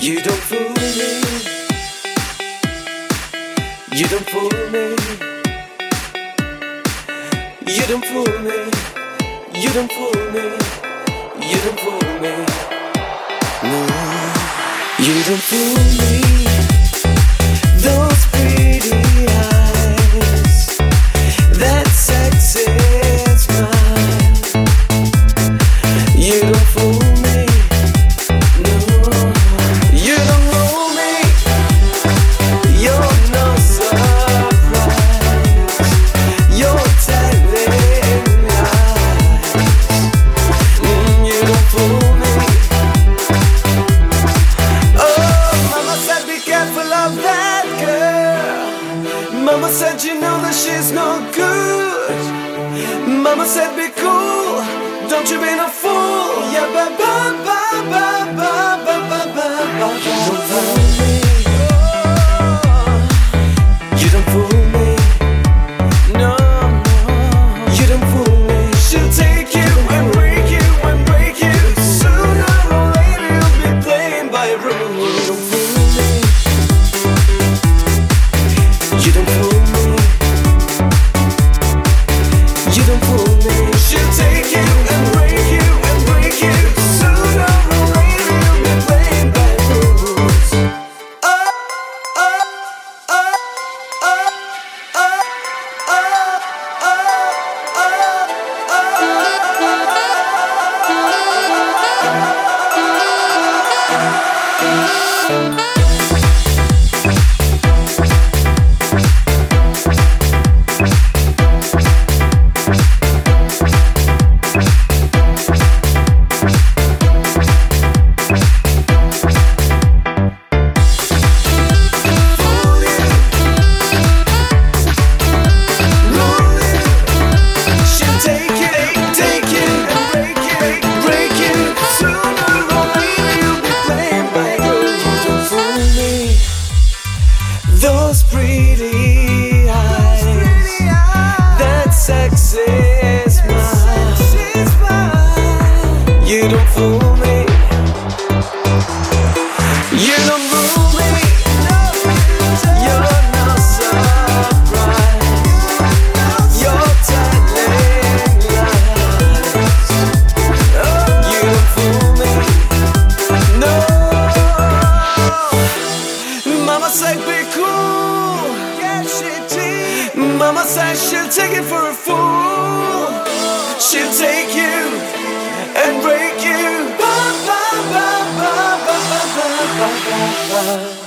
You don't fool me. You don't fool me. You don't fool me. You don't fool me. You don't fool me. No, you don't fool me. Those pretty eyes, that sexy smile. You don't fool me. No, you don't know me. You're no surprise. You're telling lies. You don't fool me. Oh, mama said be careful of that girl. Mama said you know that she's no good. Mama said be cool, don't you be no fool. Yeah, ba ba ba ba ba ba ba ba ba. Don't fool me. You don't fool me. No, you don't fool me. She'll take you and break you and break you. Sooner or later you'll be playing by rules. You don't fool me. You don't fool me. You don't fool me. She'll take you and break you and break you. Sooner or later you'll be playing by rules. Oh, oh, oh, oh, oh, oh, those pretty eyes, that sexy smile. You don't fool me. You don't fool me. You're no surprise. You're telling lies. You don't fool me. No. Mama said be cool. Yeah, she did. Mama said she'll take it for a fool. She'll take you and break you. Ba ba ba ba ba ba ba ba ba.